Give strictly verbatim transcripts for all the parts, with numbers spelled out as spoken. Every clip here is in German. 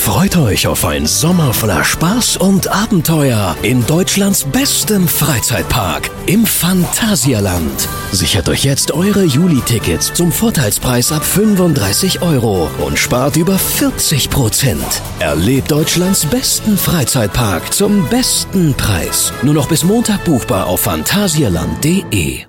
Freut euch auf einen Sommer voller Spaß und Abenteuer in Deutschlands bestem Freizeitpark, im Phantasialand. Sichert euch jetzt eure Juli-Tickets zum Vorteilspreis ab fünfunddreißig Euro und spart über vierzig Prozent. Erlebt Deutschlands besten Freizeitpark zum besten Preis. Nur noch bis Montag buchbar auf phantasialand punkt de.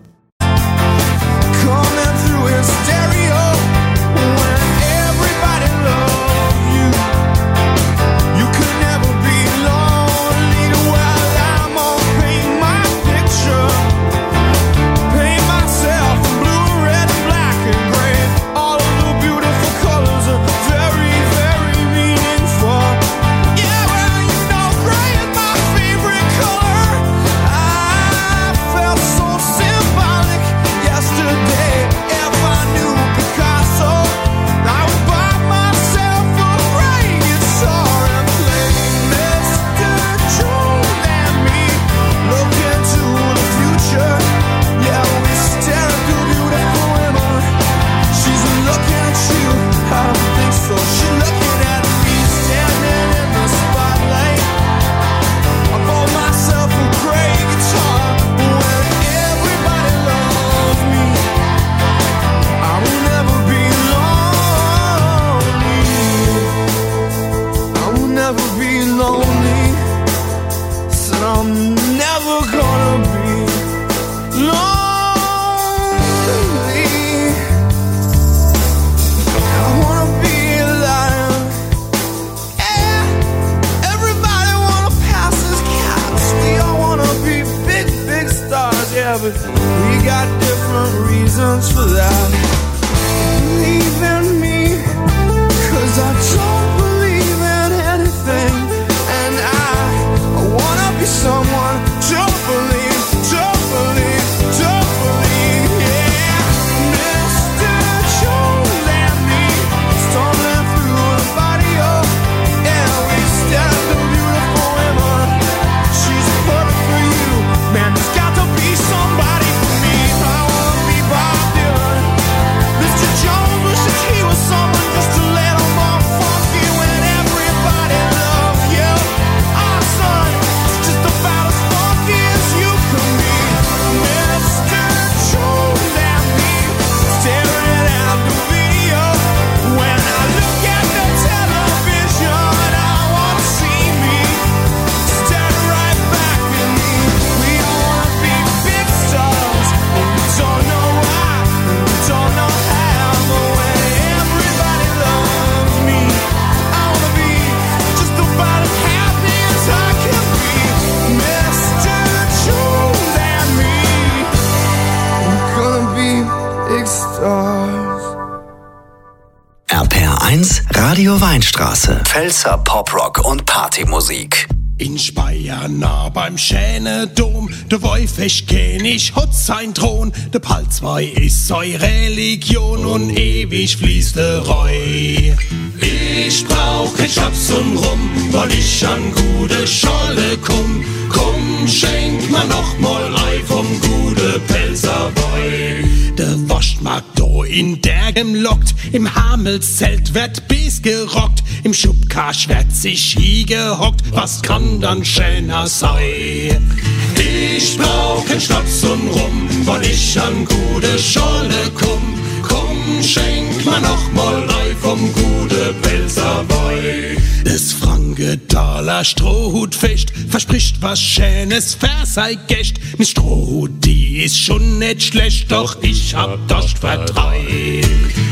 Radio Weinstraße. Pfälzer Poprock und Partymusik. In Speyer nah beim Schänedom, der Wolfesch-König hat sein Thron, der Palzwei ist sei Religion und ewig fließt der Reu. Ich brauch kein Schnaps und Rum, weil ich an gute Scholle komm. Komm, schenk mir noch mal Ei vom gute Pelzerboy. Der Waschmarkt do in Dergem lockt, im Hamelszelt wird bis gerockt, im Schubkasch wird sich hie gehockt, was kann dann schöner sein? Ich brauch kein Schnaps und Rum, weil ich an gute Scholle komm. Komm, schenk mir noch mal Ei vom gute Pelzerboy. Das Frankenthaler Strohhutfest verspricht was Schönes für sei Gäst. Mit Strohhut, die ist schon nicht schlecht, doch ich hab Dost vertrei.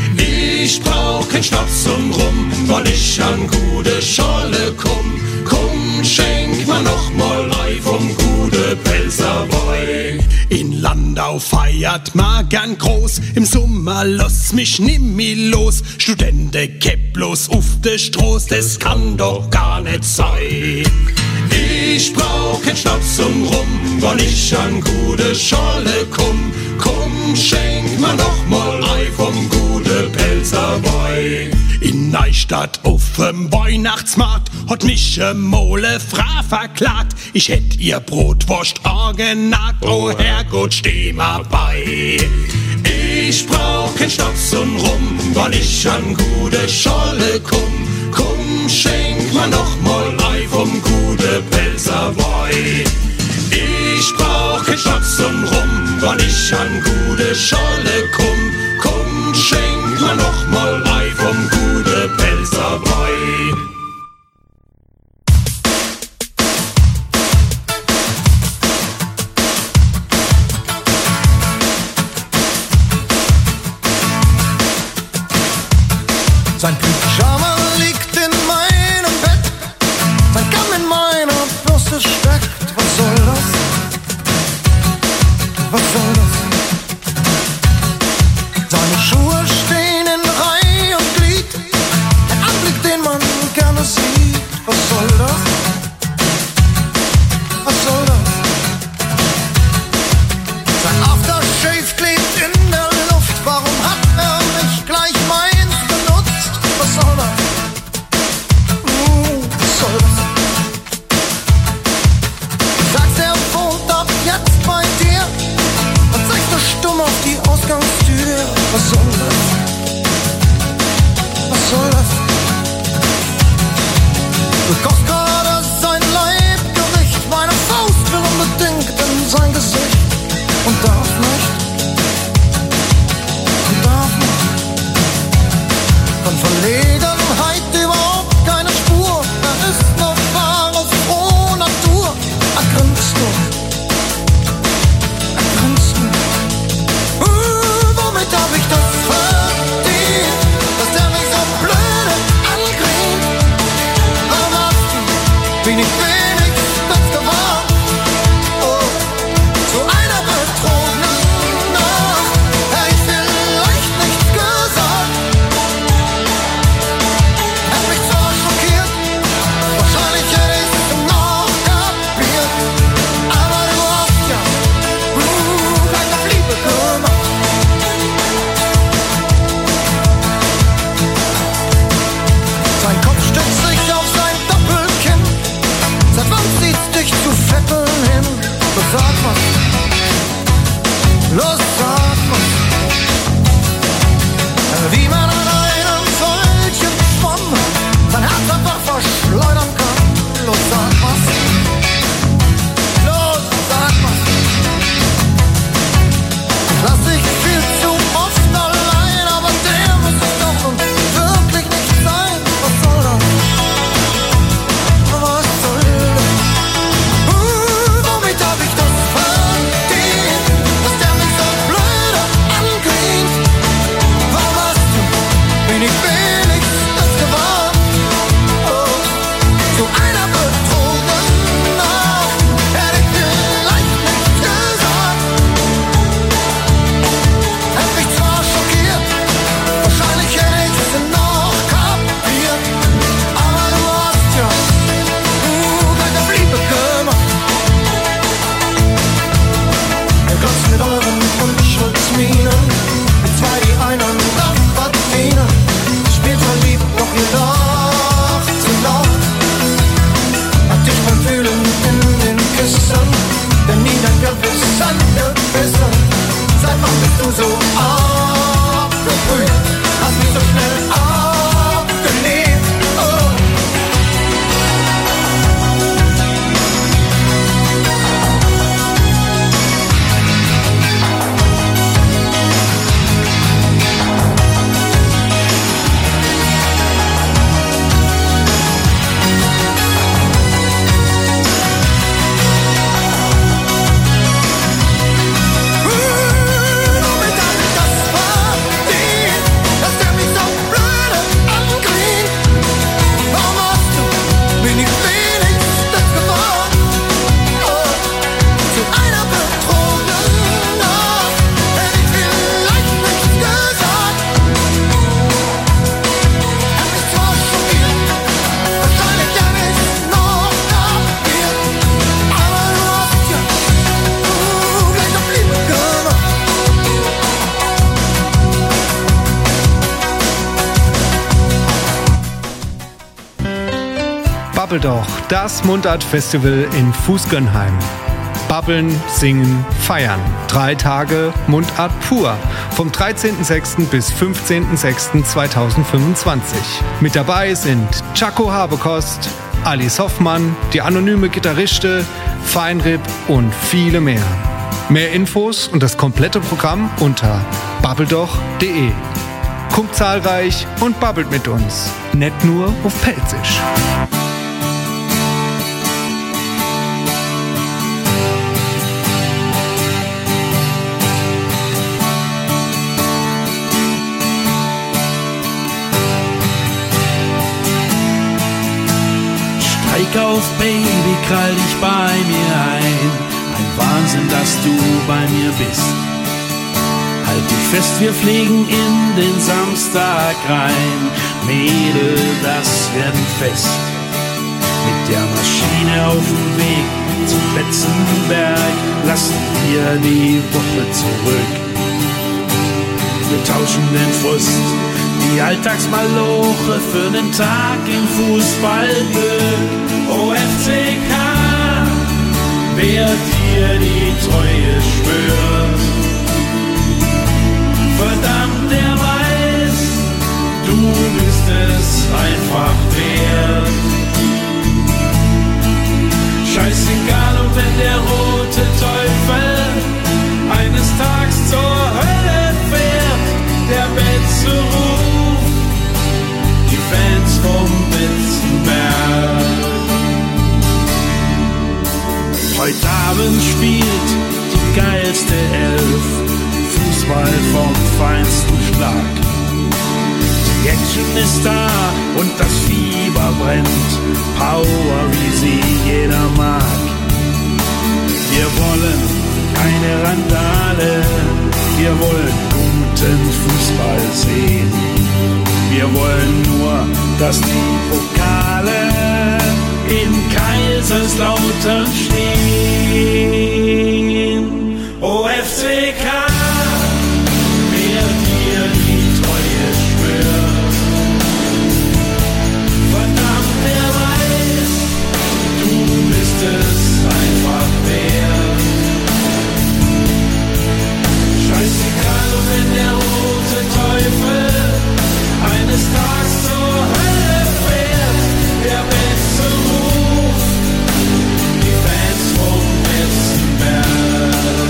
Ich brauch kein Schnaps und Rum, weil ich an gute Scholle komm. Komm, schenk mir noch mal Ei vom gute Pelzerboy. In Landau feiert ma gern groß, im Sommer lass mich nimmi los. Studenten kepp bloß auf de Stroß, das kann doch gar nicht sein. Ich brauch kein Schnaps und Rum, weil ich an gute Scholle komm. Komm, schenk mir noch mal Ei vom gute Pelzerboy. In Neustadt auf'm Weihnachtsmarkt hat mich e Mole Fra verklagt. Ich hätt ihr Brotwurst angenagt, oh Herrgott, steh mal bei. Ich brauch kein Schnaps und Rum, weil ich an gute Scholle komm. Komm, schenk ich an gute Scholle komm, komm, schenk mir noch mal ei vom gute Pelzerboy. Sein Pyjama liegt in meinem Bett, sein Kamm in meiner Bürste steckt. Was soll das? Was soll das? Seine Schuhe stehen in Reihe und Glied, ein Anblick, den man gerne sieht. Was soll das? Was soll das? Sein Aftershave klebt in der Luft, warum hat er nicht gleich meins benutzt? Was soll das? Uh, was soll das? Sagst, er wohnt ab jetzt bei dir und zeigst nur stumm auf die Ausgangstür. Was soll das? Was soll das? Du kochst gerade sein Leibgericht, meine Faust will unbedingt in sein Gesicht und darf nicht, und darf nicht. Von Verlegenheit überhaupt keine Spur, er ist noch wahre frohe Natur. Er grinst nur, er grinst nur. Uh, womit hab ich das verdient, dass der mich so blöde angrinst? Warum hast du, bin ich wenigstens gewarnt? Oh, zu einer betrogenen Nacht hätt ich vielleicht nichts gesagt. Hätt mich zwar schockiert, wahrscheinlich hätte ich's noch kapiert, aber du hast ja uh, gleich auf Liebe gemacht. Sein Kopf stützt sich auf sein Doppelkinn, seit wann zieht's dich zu Vetteln hin? Los, sag was, los, sag was. Wie man an einem solchen Schwamm sein Herz einfach verschleudern kann. Los, sag was, los, sag was. Lass dich viel zu oft allein, aber der muss es doch nun wirklich nicht sein. Was soll das? Was soll das? Uh, womit hab ich das verdient, dass der mich so blöde angrinst? Warum hast du, bin ich wenigstens gewarnt? Oh, zu einer betrogenen Nacht hätte ich vielleicht nichts gesagt. Hätt mich zwar schockiert, wahrscheinlich hätte ich's noch kapiert, aber du hast ja uh, gleich auf Liebe gemacht. Ihr glotzt mit euren Unschuldsmienen, wie zwei, die einander verdienen. Spielt verliebt, doch ihr lacht zu laut. Hat dich beim Fühlen in den Küssen, denn nie dein Gewissen gebissen. Seit wann bist du so abgebrüht, hast mich so schnell abgelehnt. Oh. Womit hab ich das verdient, dass der mich so blöde angrinst? Warum hast du, bin ich wenigstens gewarnt? Oh, zu einer betrogenen Nacht hätt ich vielleicht nichts gesagt. Hätt mich zwar schockiert, wahrscheinlich hätt ich's noch kapiert, aber du hast ja uh, gleich auf Liebe gemacht. Babbel doch, das Mundart-Festival in Fußgönheim. Babbeln, singen, feiern. Drei Tage Mundart pur. Vom dreizehnten sechsten bis fünfzehnten sechsten zweitausendfünfundzwanzig. Mit dabei sind Chaco Habekost, Alice Hoffmann, die anonyme Gitarriste, Feinripp und viele mehr. Mehr Infos und das komplette Programm unter babbeldoch punkt de. Kommt zahlreich und babbelt mit uns. Nicht nur auf Pelzisch. Steig auf, Baby, krall dich bei mir ein. Ein Wahnsinn, dass du bei mir bist. Halt dich fest, wir fliegen in den Samstag rein. Mädel, das werden fest. Mit der Maschine auf dem Weg zum Betzenberg lassen wir die Woche zurück. Wir tauschen den Frust, die Alltagsmaloche für den Tag im Fußballglück. O F C K, wer dir die Treue schwört, verdammt, der weiß, du bist es einfach wert. Scheißegal, und wenn der rote Teufel eines Tages zur Hölle fährt, der Betze ruft die Fans vom Betzenberg. Heute Abend spielt die geilste Elf, Fußball vom feinsten Schlag. Die Action ist da und das Fieber brennt, Power wie sie jeder mag. Wir wollen keine Randale, wir wollen guten Fußball sehen. Wir wollen nur, dass die Pokale in Kaiserslautern stehen. O F C K, wer dir die Treue schwört, verdammt, der weiß, du bist es einfach wert. Scheißegal, und wenn der rote Teufel eines Tages zur Hölle fährt, der Beste ruft die Fans vom Betzenberg.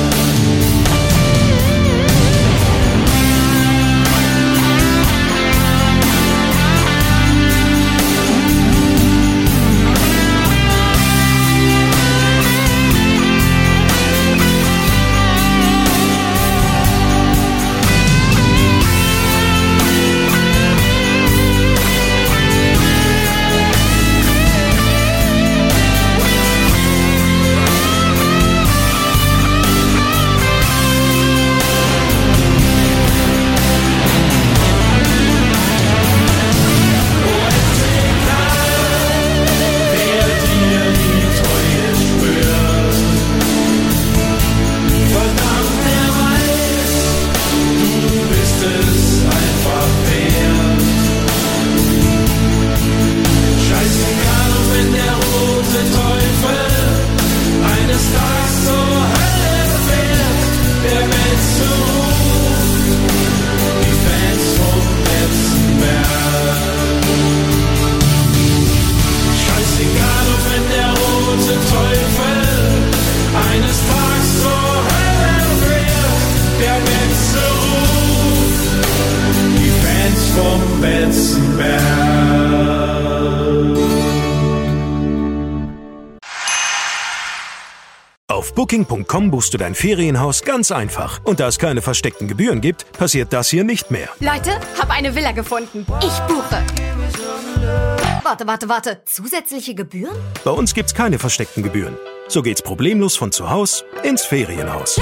Auf Booking punkt com buchst du dein Ferienhaus ganz einfach. Und da es keine versteckten Gebühren gibt, passiert das hier nicht mehr. Leute, hab eine Villa gefunden. Ich buche. Warte, warte, warte. Zusätzliche Gebühren? Bei uns gibt's keine versteckten Gebühren. So geht's problemlos von zu Hause ins Ferienhaus.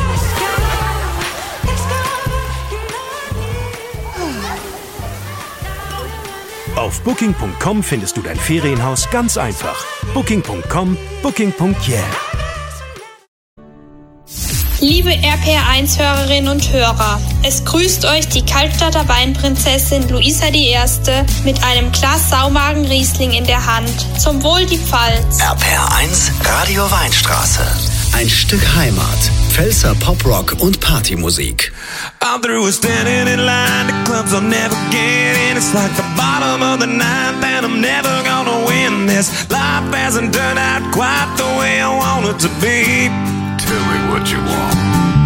Auf Booking punkt com findest du dein Ferienhaus ganz einfach. Booking punkt com, Booking punkt yeah. Liebe R P R eins Hörerinnen und Hörer, es grüßt euch die Kaltstadter Weinprinzessin Luisa die Erste mit einem Glas Saumagen-Riesling in der Hand. Zum Wohl die Pfalz. R P R eins Radio Weinstraße. Ein Stück Heimat. Pfälzer Poprock und Partymusik. I'm through standing in line, the clubs I'll never get in. It's like the bottom of the ninth and I'm never gonna win this. Life hasn't turned out quite the way I want it to be. Tell me what you want.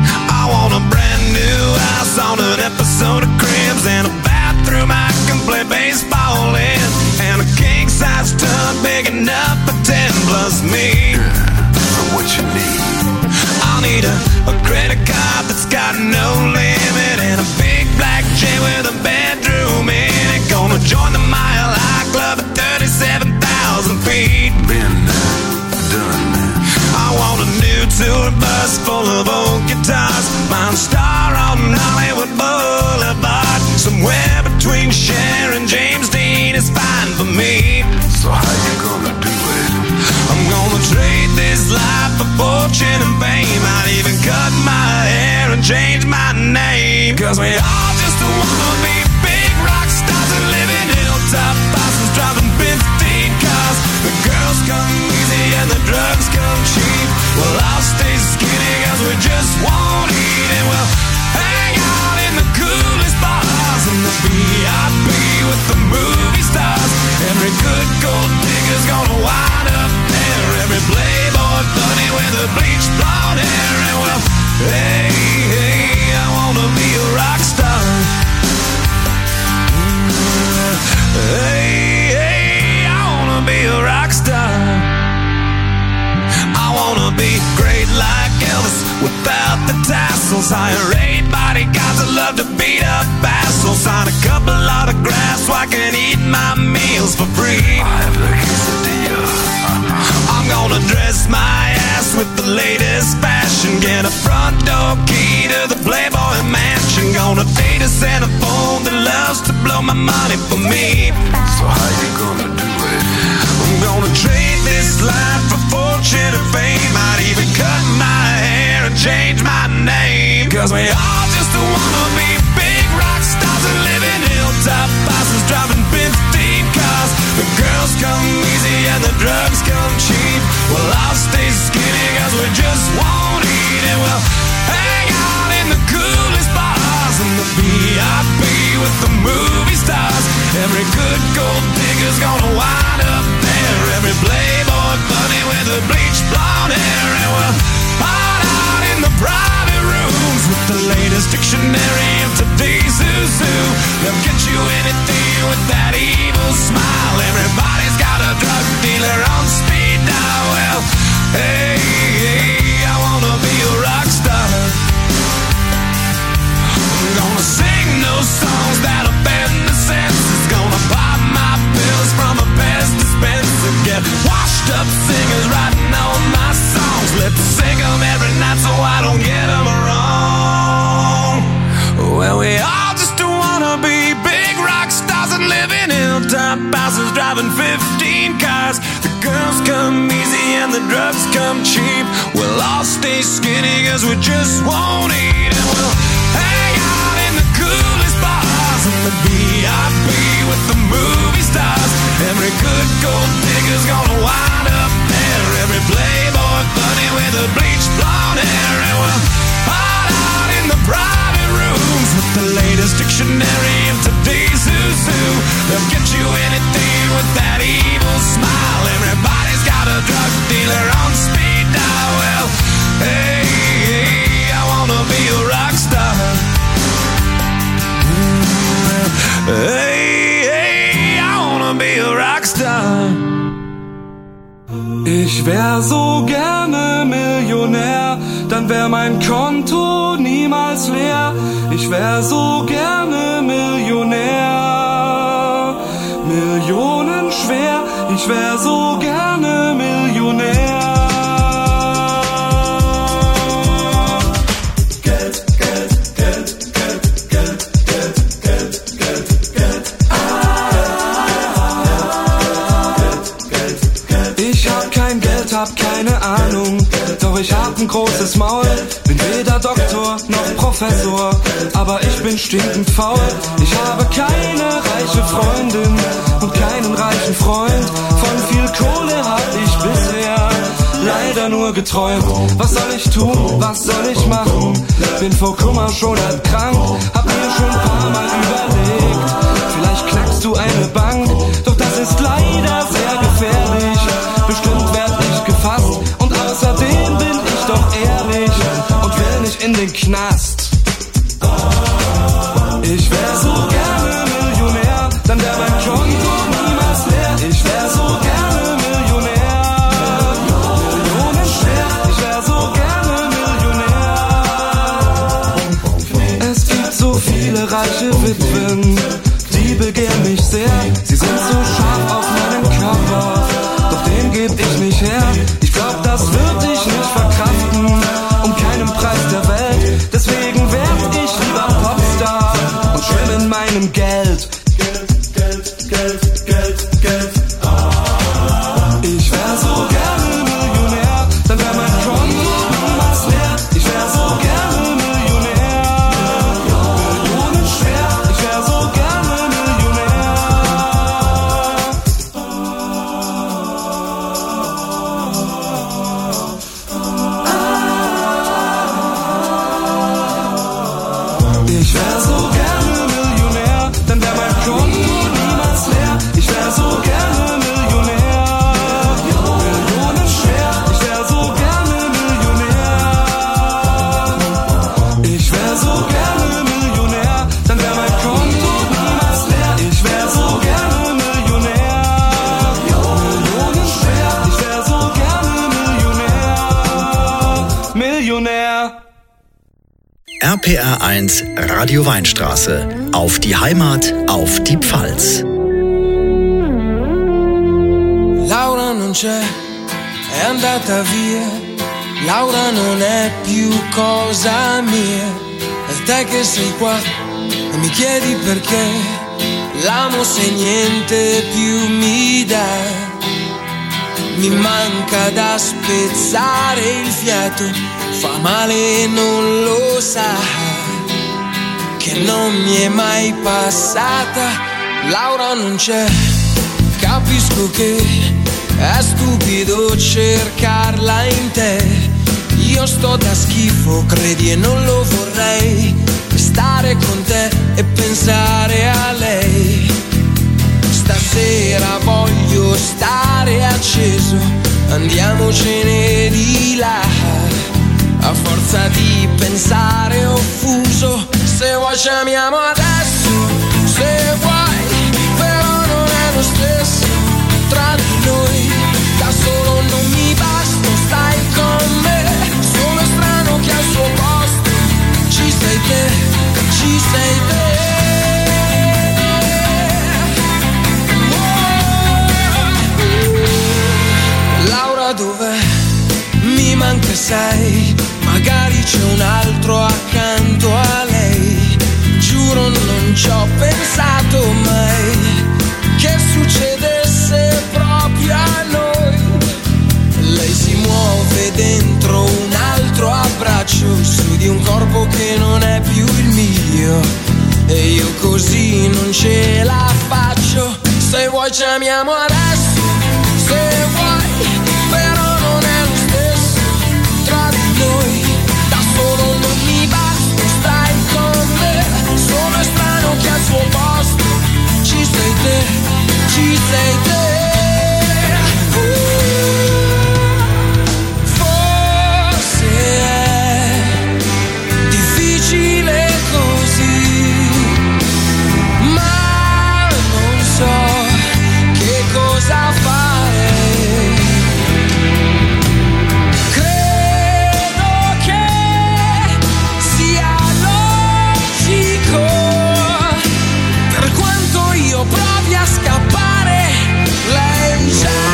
want a brand new house on an episode of Cribs, and a bathroom I can play baseball in, and a king-size tub big enough for ten plus me. So what you need? I'll need a, a credit card that's got no limit, and a big black jet with a bedroom in it. Gonna join the Mile High Club at thirty-seven thousand feet. Been done. I want a new tour bus full of old guitars, mine star on Hollywood Boulevard. Somewhere between Cher and James Dean is fine for me. So how you gonna do it? I'm gonna trade this life for fortune and fame. I'd even cut my hair and change my name, 'cause we all just wanna be big rock stars and live in hilltop houses, driving fifteen cars. The girls come easy and the drugs come cheap. Well, I'll stay skinny 'cause we just won't eat, and we'll hang out in the coolest bars in the V I P with the movie stars. Every good gold digger's gonna wind up there, every playboy bunny with a bleached blonde hair. And well, hey, hey, I wanna be a rock star. Hey, hey, I wanna be a rock star. I wanna be great like Elvis without the tassels. Hire eight bodyguards that love to beat up assholes. Sign a couple autographs so I can eat my meals for free. I have the quesadilla. I'm gonna dress my ass with the latest fashion, get a front door key to the Playboy Mansion. Gonna date a centerfold that loves to blow my money for me. So how you gonna do it? I'm gonna trade this life for fortune and fame. I'd even cut my hair and change my name, 'cause we all just wanna be big rock stars and live in hilltop houses, driving fifteen cars. The girls come easy and the drugs come cheap. Well, I'll stay skinny 'cause we just won't eat, and we'll hang out in the coolest bars in the V I P with the movie stars. Every good gold digger's gonna wind up there, every playboy bunny with a bleached blonde hair. And we'll hide out in the private rooms with the latest dictionary of today's who's who. They'll get you anything with that evil smile. Everybody's got a drug dealer on speed dial. Well, hey, hey, I wanna be a rock star. I'm gonna sing those songs that offend the senses. Gonna pop my pills from a Pez dispenser. Get washed up singers writing all my songs. Lip sync them every night so I don't get them wrong. Well, we all just wanna be big rock stars and live in hilltop houses, driving fifteen cars. The girls come easy and the drugs come cheap. We'll all stay skinny 'cause we just won't eat, and we'll hang out in the coolest bars in the V I P with the movie stars. Every good gold digger's gonna wind up there, every playboy bunny with a bleached blonde hair. And we'll hide out in the private rooms with the latest dictionary of today's who's who. They'll get you anything with that evil smile. Everybody's got a drug dealer on speed dial. Well, hey, hey, I wanna be a rock star. Hey, hey, I wanna be a rock star. Ich wär so gerne Millionär, dann wär mein Konto niemals leer. Ich wär so gerne Millionär, Millionen schwer. Ich wär so gerne Millionär. Geld, Geld, Geld, Geld, Geld, Geld, Geld, Geld, Geld. Ah, Geld, Geld, Geld. Ich hab kein Geld, hab keine Ahnung, doch ich hab ein großes Maul. Bin weder Doktor noch Professor, aber ich bin stinkend faul. Ich habe keine reiche Freundin und keinen reichen Freund. Von viel Kohle hab ich bisher leider nur geträumt. Was soll ich tun, was soll ich machen? Bin vor Kummer schon halb krank, hab mir schon ein paar Mal überlegt, vielleicht knackst du eine Bank, doch das ist leider sehr gefährlich. Bestimmt werd ich gefasst und außerdem bin ich doch ehrlich und will nicht in den Knast. geb ich nicht her. Ich glaub, das würd ich nicht verkraften, um keinen Preis der Welt. Deswegen werd ich lieber Popstar und schwimm in meinem Geld. Geld, Geld, Geld, Geld, Geld. Ich wär so gerne Millionär, dann wär mein Konto niemals leer. Ich wär so gerne Millionär, Millionen schwer. Ich wär so gerne Millionär. Ich wär so gerne Millionär, dann wär mein Konto niemals leer. Ich wär so gerne Millionär, Millionen schwer. Ich wär so gerne Millionär. Ich wär so gerne Millionär, dann wär mein Konto niemals leer. Ich wär so gerne Millionär, Millionen schwer. Ich wär so gerne Millionär, Millionär. R P R eins Radio Weinstraße. Auf die Heimat, auf die Pfalz. Laura non c'è, è andata via. Laura non è più cosa mia. E te che sei qua e mi chiedi perché l'amo se niente più mi dà. Mi manca da spezzare il fiato, fa male e non lo sa, che non mi è mai passata. Laura non c'è, capisco che è stupido cercarla in te. Io sto da schifo, credi, e non lo vorrei, stare con te e pensare a lei. Stasera voglio stare acceso, andiamocene di là. A forza di pensare offuso, se vuoi chiamiamo adesso, se vuoi, però non è lo stesso tra di noi. Da solo non mi basta, stai con me, sono strano che al suo posto ci sei te, ci sei te. Laura dov'è? Mi manca sei, magari c'è un altro accanto a lei. Giuro non ci ho pensato mai che succedesse proprio a noi. Lei si muove dentro un altro abbraccio, su di un corpo che non è più il mio, e io così non ce la faccio. Se vuoi chiamiamo adesso, se vuoi, però non è lo stesso tra di noi. Da solo non mi basta, stai con me, sono strano che al suo posto ci sei te, ci sei te. Uh, forse è difficile così, ma non so che cosa fare. Credo che sia logico, per quanto io provi a scappare, lei c'è.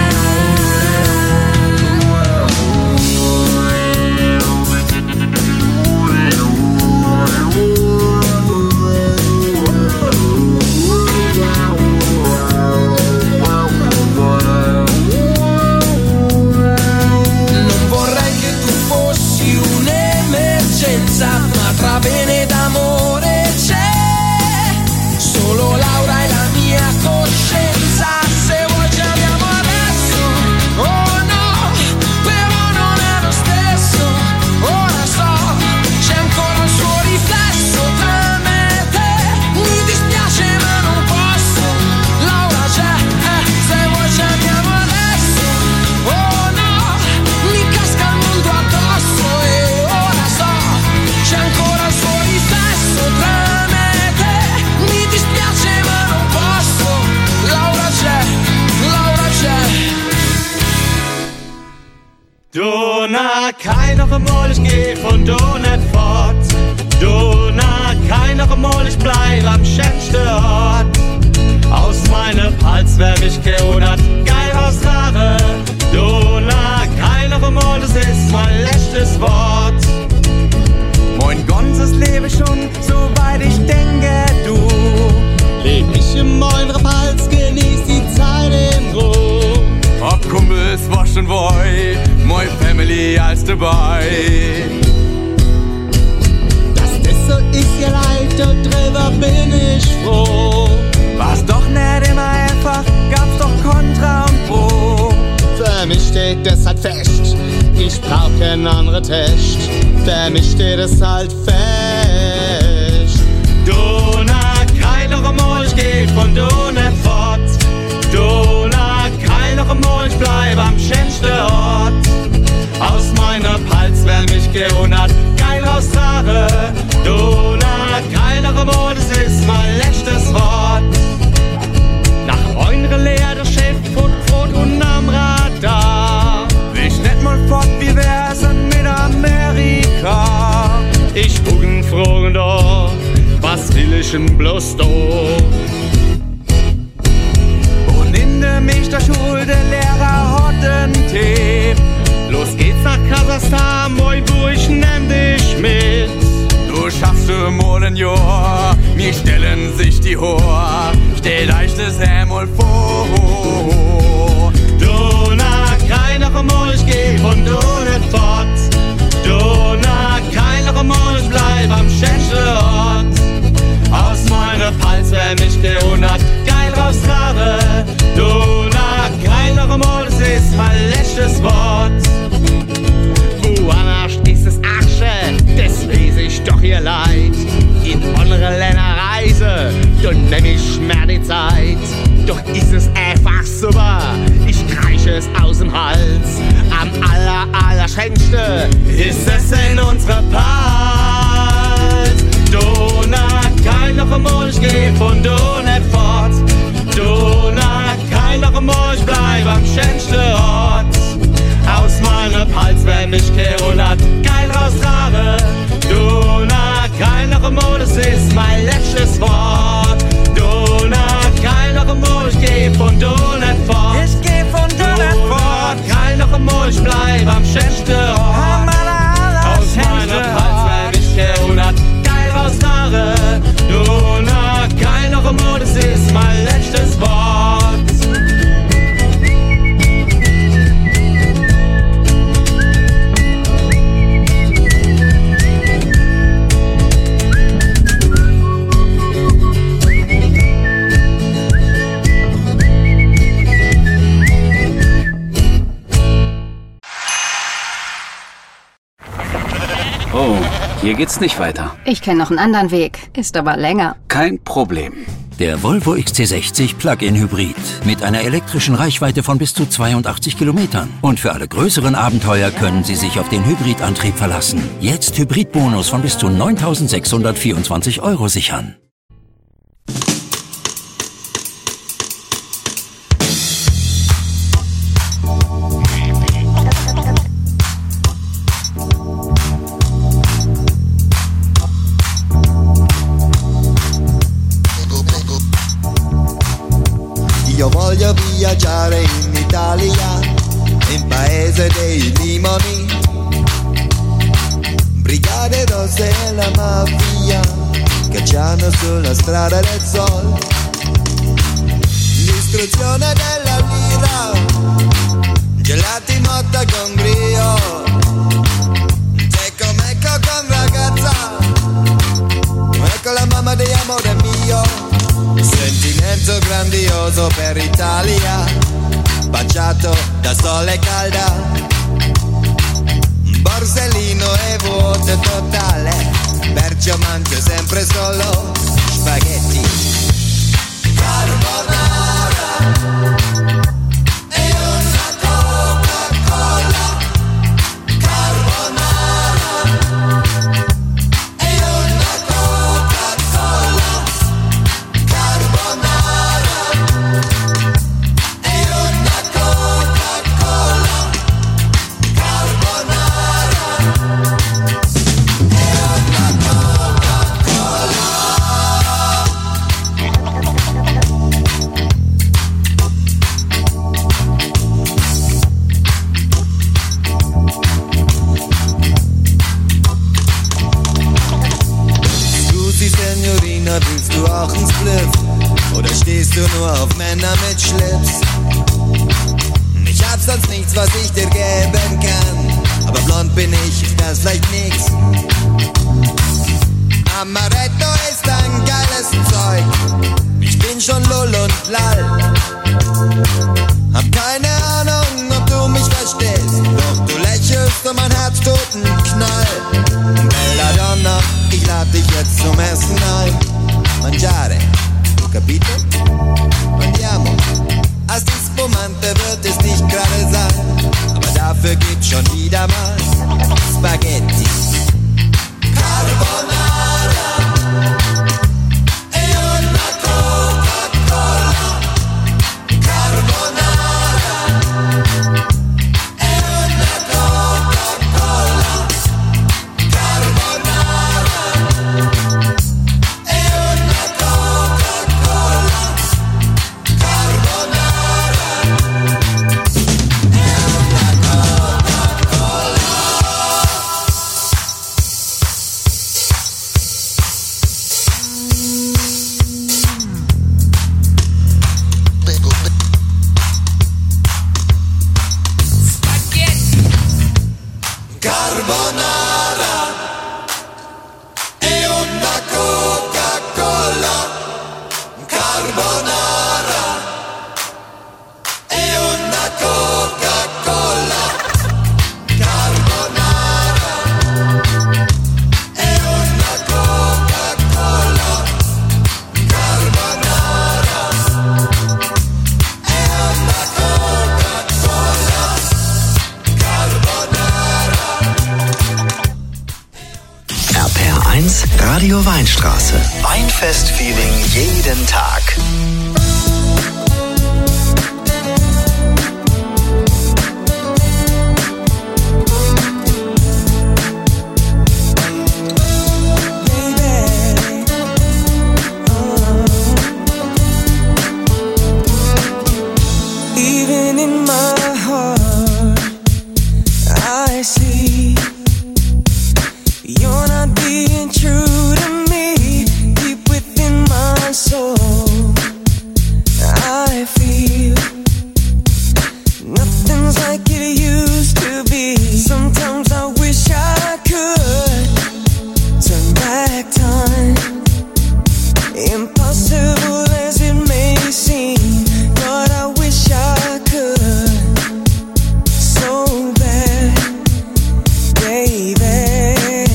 Non vorrei che tu fossi un'emergenza, ma tra bene ed amore c'è solo Laura e la mia coscienza. Se vuoi chiamiamo adesso, oh no, però non è lo stesso. Ora so, c'è ancora il suo riflesso tra me e te. Mi dispiace ma non posso, Laura c'è, eh, se vuoi chiamiamo adesso, oh no, mi casca il mondo addosso. E ora so, c'è ancora il suo riflesso tra me e te. Mi dispiace ma non posso, Laura c'è, Laura c'è. Dona, kein noch einmal, ich geh von do net fort. Dona, kein noch einmal, ich bleib am schönsten Ort. Aus meiner Hals wär mich geudert, geil aus Haare. Menschen wollen, meine Family als dabei. Dass das so ist, ihr Leid, und drüber bin ich froh. War's doch nicht immer einfach, gab's doch Kontra und Pro. Für mich steht das halt fest, ich brauch kein anderer Test. Für mich steht es halt fest. Dona, kein noch einmal, ich geh von Dona fort. Dona, kein noch einmal, ich bleib am schönsten Ort. Aus meiner Palz wer mich gehundert, geil raustrage. Dona, kein noch einmal, das ist mein letztes Wort. Nach eure Lehr, der Chef, Fut, Fut und am Radar. Ich net mal fort, wie wär's denn mit Amerika? Ich bugen fragen doch, was will ich denn bloß da? Und in der Meisterschule, der Lehrer hat den Tipp. Los geht's nach Kasachstan, moi Bursch, nimm dich mit. Du schaffst du mal ein Jahr, mir stellen sich die Hoher, steht euch das einmal vor. Dona, kein noch einmal, ich geh von Dona fort. Dona, kein noch einmal, ich bleib am schönsten Ort. Aus meiner Palz wer mich gehundert, geil raustrage. Dona, kein noch einmal, das ist mein letztes Wort. Woanders ist es Asche, das weiß ich doch ihr leid. In andere Länder reise, dann nehm ich mehr die Zeit. Doch ist es einfach super, ich kreische es aus dem Hals. Am aller, aller schönsten ist es in unserer Palz. Dona, kein noch einmal, ich geh von Dona fort. Dona, kein noch einmal, ich bleib am schönsten Ort. Aus meiner Palz wer mich gehundert, geil raustrage. Dona, kein noch einmal, das ist mein letztes Wort. Dona, kein noch einmal, ich geh von Dona fort. Ich geh von Dona fort. Kein noch einmal, ich bleib am schönsten Ort. Aus meiner Palz wer mich gehundert, geil raustrage. Dona, kein noch einmal, das ist mein letztes Wort. Oh, hier geht's nicht weiter. Ich kenne noch einen anderen Weg, ist aber länger. Kein Problem. Der Volvo X C sechzig Plug-in Hybrid mit einer elektrischen Reichweite von bis zu zweiundachtzig Kilometern. Und für alle größeren Abenteuer können Sie sich auf den Hybridantrieb verlassen. Jetzt Hybridbonus von bis zu neuntausendsechshundertvierundzwanzig Euro sichern. Io voglio viaggiare in Italia, in paese dei limoni, brigate rosse e la mafia, cacciano sulla strada del sol, l'istruzione della lira, gelati motta con brio, secco mecco con ragazza, ecco la mamma di amore mio. Sentimento grandioso per Italia, baciato da sole calda, borsellino e vuoto totale, perciò mangio sempre solo spaghetti. Carbonara e una Coca-Cola, carbonara e una Coca-Cola. Carbonara e una Coca-Cola, carbonara e una Coca-Cola. Scusi signorina, willst du auch ein Spliff? Oder stehst du nur auf Männer mit Schlips? Ich hab's sonst nichts, was ich dir geben kann. Aber blond bin ich, ist das vielleicht nix. Amaretto ist ein geiles Zeug. Ich bin schon lull und lall. Hab keine Ahnung, ob du mich verstehst. Doch du lächelst und mein Herz tut einen Knall. Belladonna, ich lad dich jetzt zum Essen ein. Mangiare, capito? Andiamo. Als die Spumante wird es nicht gerade sein. Aber dafür gibt's schon wieder mal Spaghetti. Carbonara e una Coca-Cola. Carbonara e una Coca-Cola. Carbonara e una Coca-Cola. Carbonara e una Coca-Cola. Carbonara e una Coca-Cola. Carbonara e una Coca-Cola. Carbonara e una Coca-Cola. Carbonara e una Coca-Cola. Carbonara. R P R eins Radio Weinstraße. Weinfest-Feeling jeden Tag. Even in my heart, I see you're not being true to me. Deep within my soul, I feel nothing's like it used to be. Sometimes I wish I could turn back time. Impossible as it may seem, but I wish I could so bad, baby.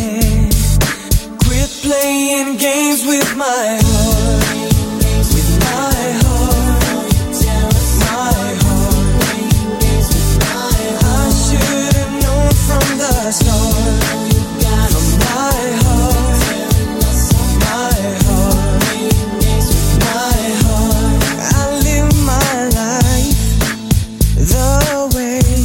Quit playing games with my heart, with my heart, my heart. I should have known from the start, from my heart, my heart, my heart. I live my life the way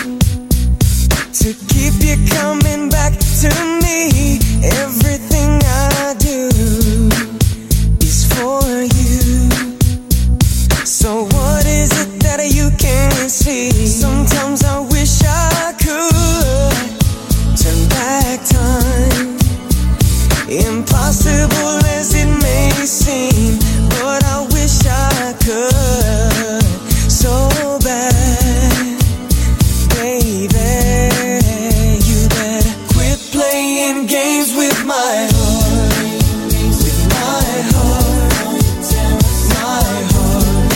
to keep you coming back to me. Everything I do is for you. So what is it that you can't see? Sometimes I wish I could turn back time. Impossible as it may seem, but I wish I could so bad, baby. You better quit playing games with my heart, with my heart, my heart.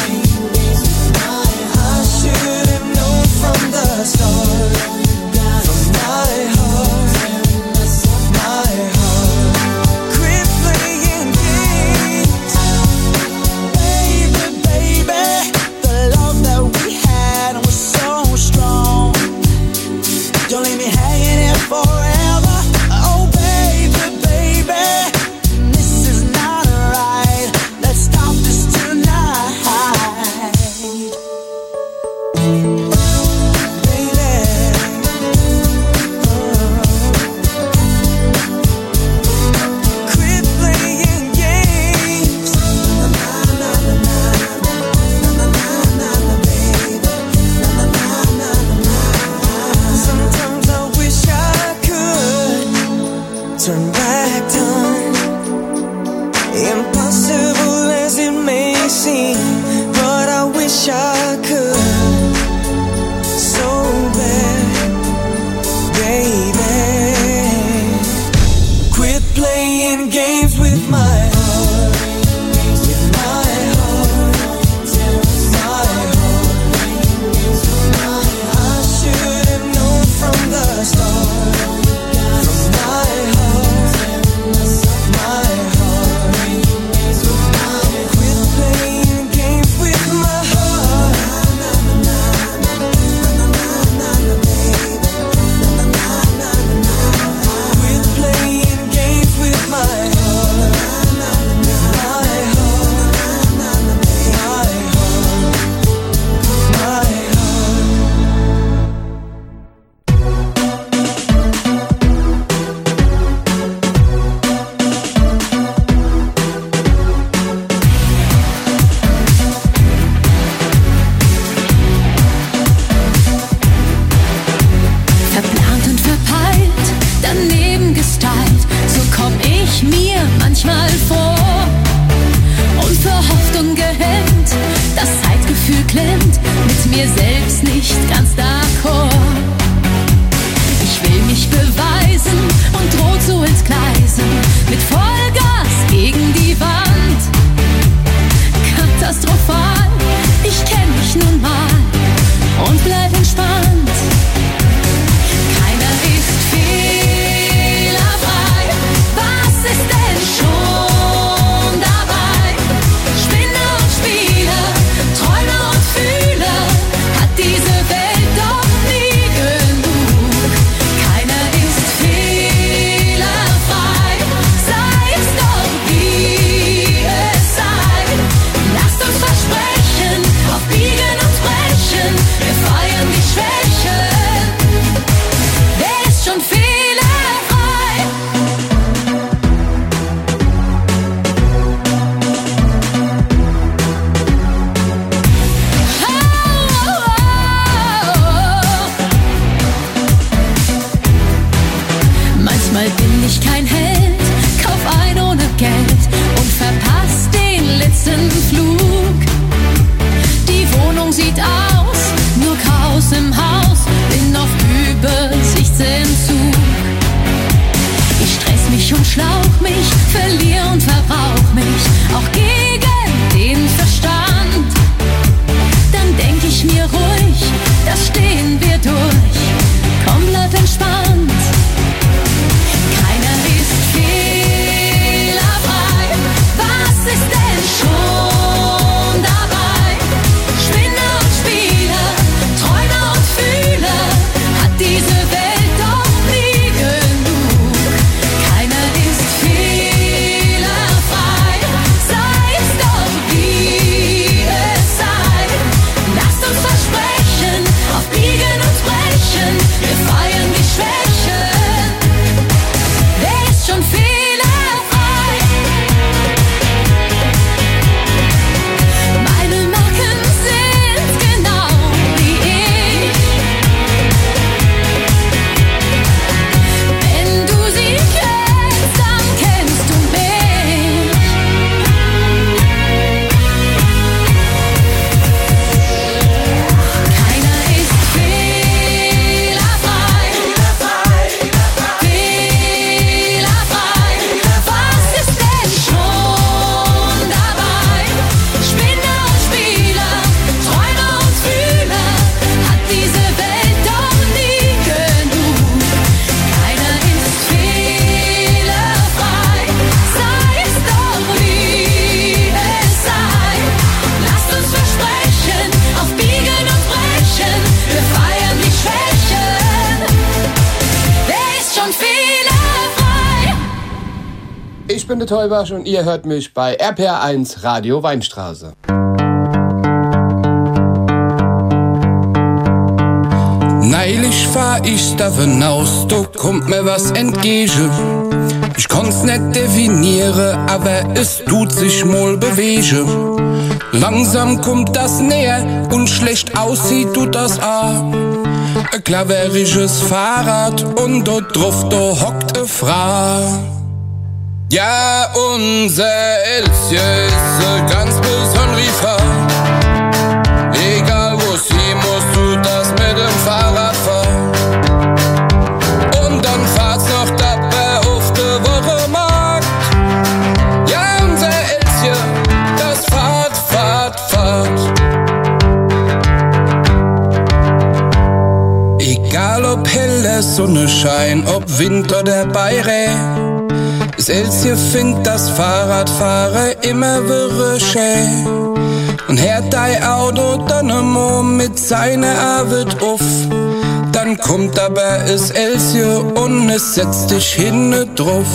I should have known from the start, from my heart, my heart. Quit playing games, baby, baby. The love that we had was so strong. Don't leave me hanging here forever. Oh, baby, baby, this is not right. Let's stop this tonight, baby. Quit playing games. Na na na na na na na na, baby. Na na na na na. Sometimes I wish I could turn back time. Impossible as it may seem, but I wish I could Ich bin der Teubasch und ihr hört mich bei R P R eins Radio Weinstraße. Neulich fahr ich davon aus, da kommt mir was entgegen. Ich konnt's nicht definieren, aber es tut sich mal bewegen. Langsam kommt das näher und schlecht aussieht tut das auch. Ein klaverisches Fahrrad und dort drauf, da hockt eine Frau. Ja, unser Elsie ist eine ganz besondere Frau. Egal wo sie muss, tut das mit dem Fahrrad fahren. Und dann fahrt's noch dabei auf der Wochenmarkt. Ja, unser Elsie, das fahrt, fahrt, fahrt. Egal ob helle Sonne scheint, ob Wind oder Beirä, das Elsie findet das Fahrradfahren immer wäre schön. Und hört dein Auto dann einmal mit seiner Arbeit auf. Dann kommt aber das Elsie und es setzt dich hinten drauf.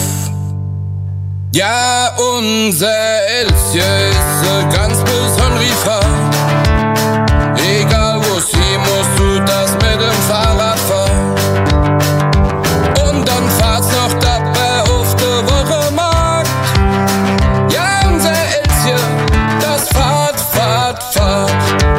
Ja, unser Elsie ist eine ganz besondere Frau. Egal wo sie muss, tut das mit dem Fahrrad fahren. Und dann fahrt's noch dabei auf der Wochenmarkt. Ja, unser Elsie, das fahrt, fahrt, fahrt.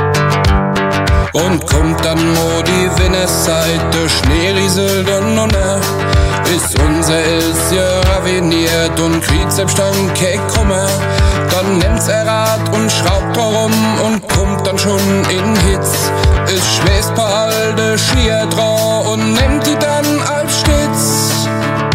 Und kommt dann nur die Winterzeit, der Schnee rieselt und runter, ist unser Elsie raviniert und kriegt selbst dann kein Kummer. Dann nimmt's er Rad und schraubt darum und kommt dann schon in Hitz. Es schwäst paar alte Skier drauf und nimmt die dann als Stütz.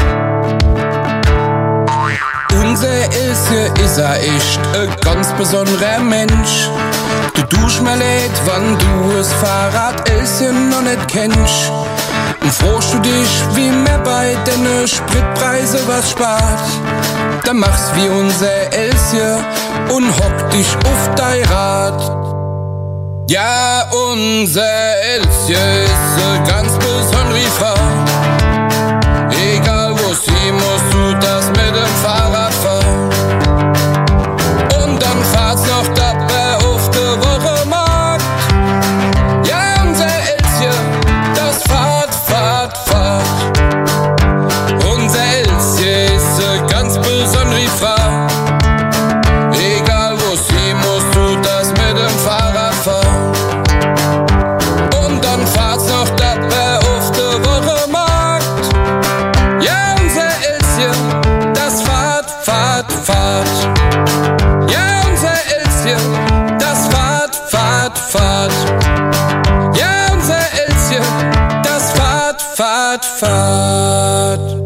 Unser Elsie ist er echt ein ganz besonderer Mensch. Du dusch mal leid, wann du das Fahrrad Elsie noch nicht kennst. Und frohst du dich, wie mehr bei deine Spritpreise was spart, dann mach's wie unser Elsie und hock dich auf dein Rad. Ja, unser Elsie ist eine ganz besondere Frau. Egal wo sie muss, tut das mit dem Fahrrad fahren. Und dann fahrt's noch dabei auf der Wochenmarkt. Ja, unser Elsie, das fahrt, fahrt, fahrt. Unser Elsie ist eine ganz besondere Frau. Egal wo sie muss, tut das mit dem Fahrrad fahren. Und dann fahrt's noch dabei auf der Wochenmarkt. Ja, unser Elsie, das fahrt, fahrt, fahrt. Ja, unser Elsie, das fahrt, fahrt, fahrt. Ja, unser Elsie, das fahrt, fahrt, fahrt.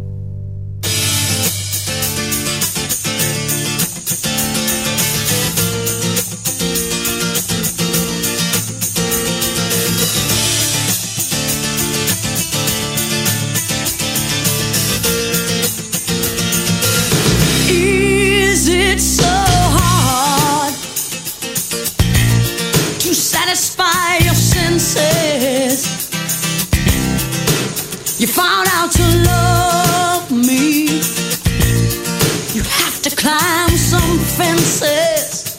Is it so hard to satisfy your senses? You found out to love me. You have to climb some fences,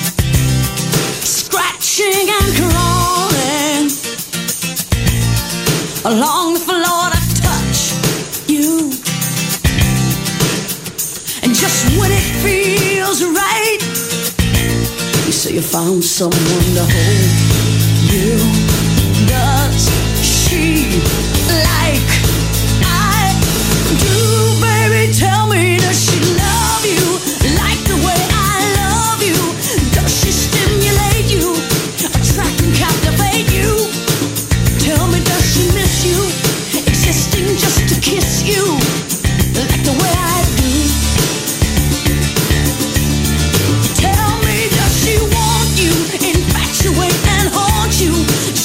scratching and crawling along the floor to touch you. And just when it feels right, you say you found someone to hold you. Does she like I do, baby? Tell me, does she love you like the way I love you? Does she stimulate you, attract and captivate you? Tell me, does she miss you, existing just to kiss you like the way I do? Tell me, does she want you, infatuate and haunt you?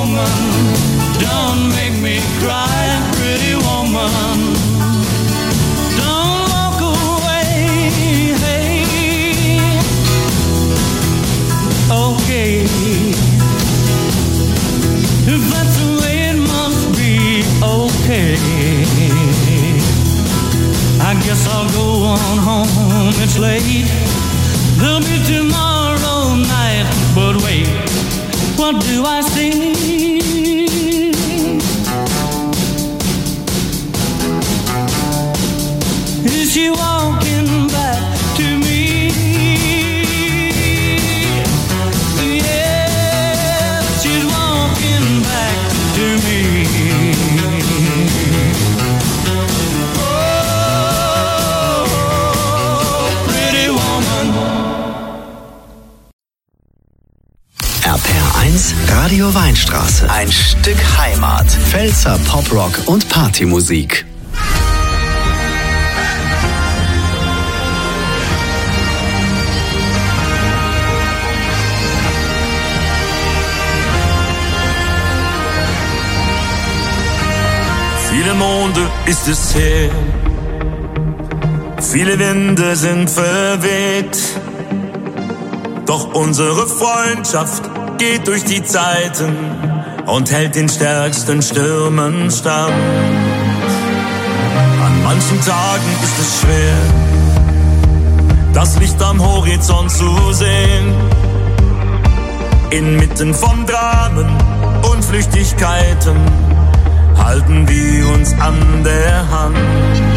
woman, don't make me cry, pretty woman. Don't walk away, hey. Okay, if that's the way it must be, okay. I guess I'll go on home, it's late. There'll be tomorrow night, but wait, what do I see? Is she walking back to me? Yes, she's walking back to me. R P R eins Radio Weinstraße. Ein Stück Heimat. Pfälzer Poprock und Partymusik. Viele Monde ist es her, viele Winde sind verweht, doch unsere Freundschaft geht durch die Zeiten und hält den stärksten Stürmen stand. An manchen Tagen ist es schwer, das Licht am Horizont zu sehen. Inmitten von Dramen und Flüchtigkeiten halten wir uns an der Hand.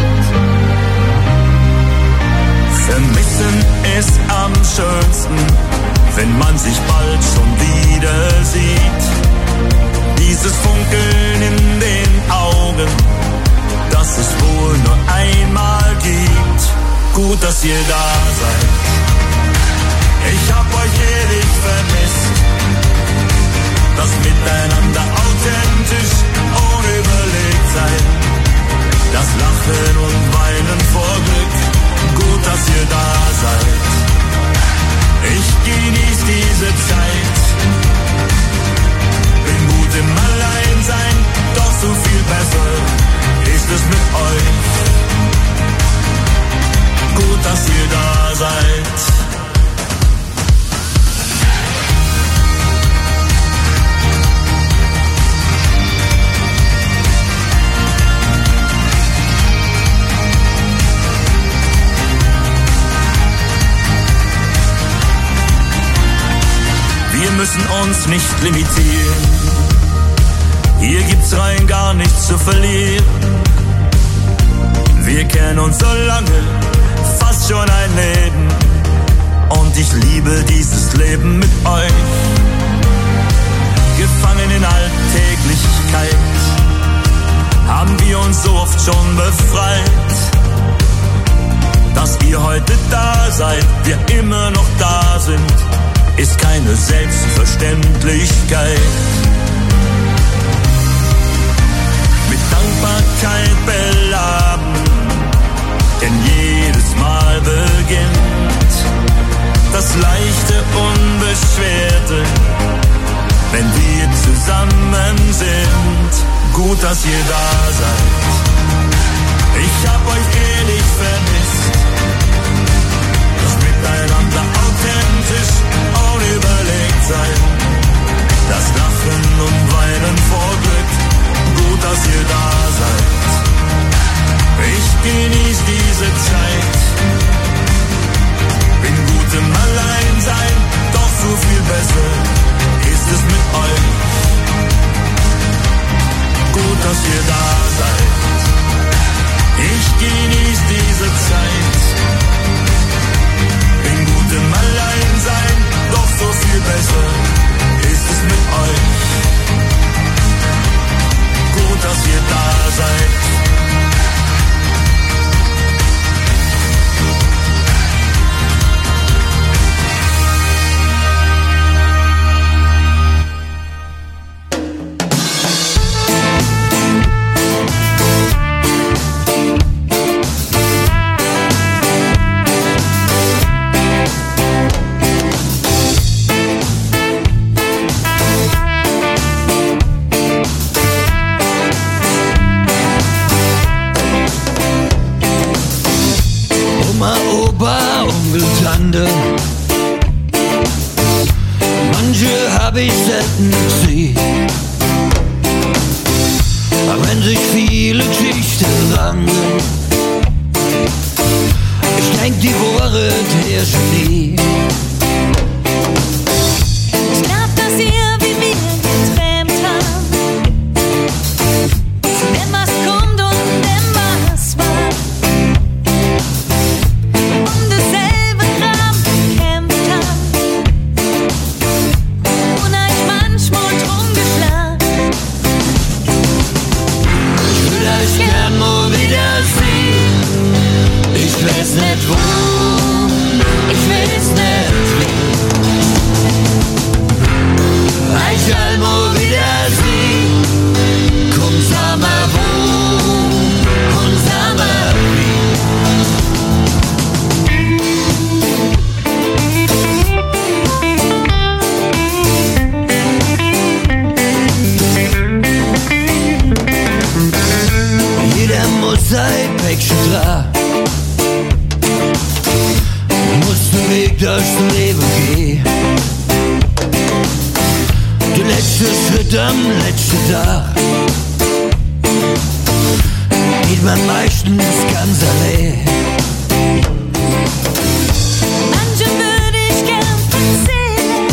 Vermissen ist am schönsten, wenn man sich bald schon wieder sieht. Dieses Funkeln in den Augen, das es wohl nur einmal gibt. Gut, dass ihr da seid. Ich hab euch ewig vermisst. Das Miteinander authentisch, unüberlegt sein. Das Lachen und Weinen vor Glück. Gut, dass ihr da seid. Ich genieß diese Zeit. Bin gut im Alleinsein, doch so viel besser ist es mit euch. Gut, dass ihr da seid. Wir müssen uns nicht limitieren. Hier gibt's rein gar nichts zu verlieren. Wir kennen uns so lange, fast schon ein Leben. Und ich liebe dieses Leben mit euch. Gefangen in Alltäglichkeit haben wir uns so oft schon befreit. Dass ihr heute da seid, wir immer noch da sind, ist keine Selbstverständlichkeit. Mit Dankbarkeit beladen, denn jedes Mal beginnt das leichte, unbeschwerte, wenn wir zusammen sind. Gut, dass ihr da seid. Ich hab euch ehrlich vermisst. Das Miteinander authentisch, unüberlegt sein. Das Lachen und Weinen vor Glück. Gut, dass ihr da seid. Ich genieß diese Zeit. Bin gut im Alleinsein, doch so viel besser ist es mit euch. Gut, dass ihr da seid. Ich genieß Manche hab ich selten gesehen, auch wenn sich viele Geschichten ranken. Ich denk, die Wahrheit herrscht nie. Ich glaub, dass ihr wie wir geträumt habt, wenn was kommt und wenn was war, um dasselbe Kram gekämpft habt und euch manchmal drum geschlagen. Ich will euch gern mal wiedersehen. Ich weiß nicht wo, ich weiß nicht wie. Ich will mal wiedersehen. Komm, sag mal wo und sag mal wie. Jeder muss sein Päckchen tragen, muss den Weg durchs Leben gehen. Der letzte Schritt am letzten Tag geht man meistens ganz allein. Manche würde ich gern erzählen,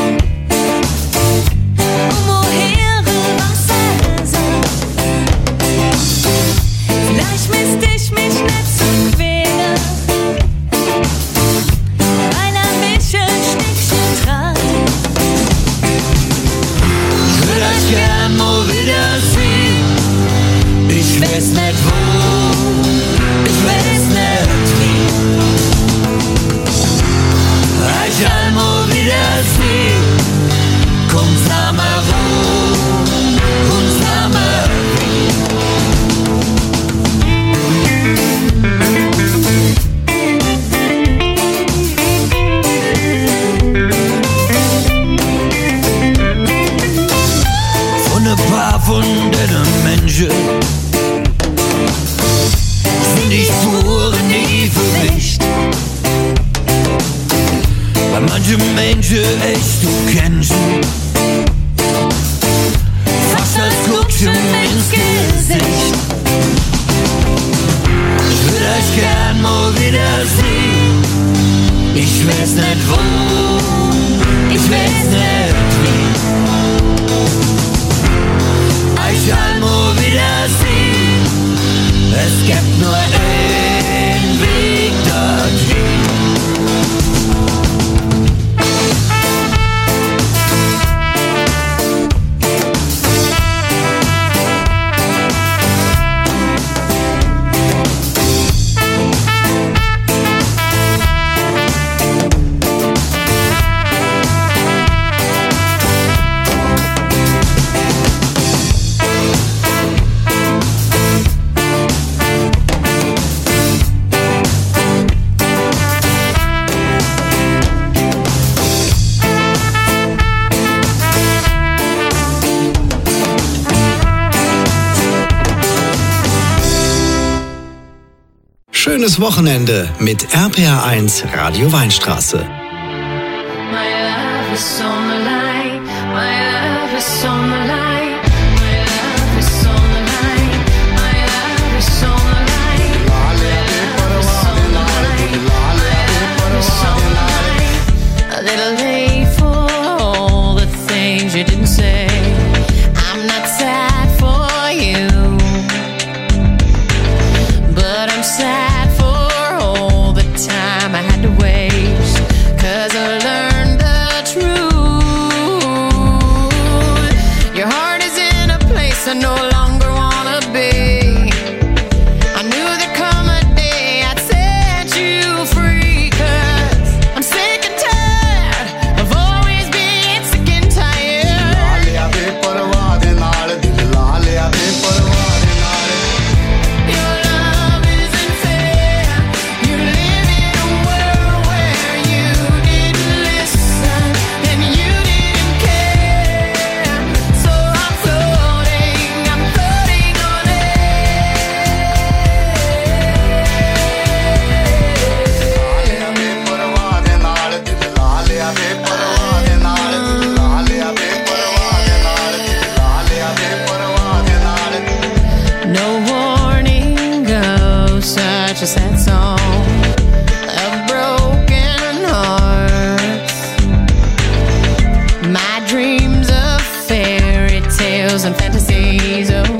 um woher was er sagt. Vielleicht müsste ich mich nicht so quälen, weil er mich ein Stückchen trat. Ich will euch gern mal wiedersehen. Ich weiß nicht wo, ich weiß nicht wie. Ich will mal wiedersehen. Komm, sag mal wo und sag mal von ein paar von den Menschen sind die Spuren nie verwischt. Bei manchen Menschen echt, du kennst ihn, fast als guckst du ins Gesicht. Ich will euch gern mal wiedersehen. Ich weiß nicht wo, ich weiß nicht wie. Ich will mal wiedersehen. Es gibt nur einen Weg dorthin. Schönes Wochenende mit R P R eins Radio Weinstraße. My love is on the line, my love is on the line, my love is on the line, my love is on the line, my love is on the line, my love is on the line. A little late for all the things you didn't say. I'm not sad for you, but I'm sad for all the time I had to waste, 'cause I learned the truth. Your heart is in a place I no longer wanna be. I knew there'd come a day I'd set you free, 'cause I'm sick and tired of always being sick and tired. and fantasies. Oh.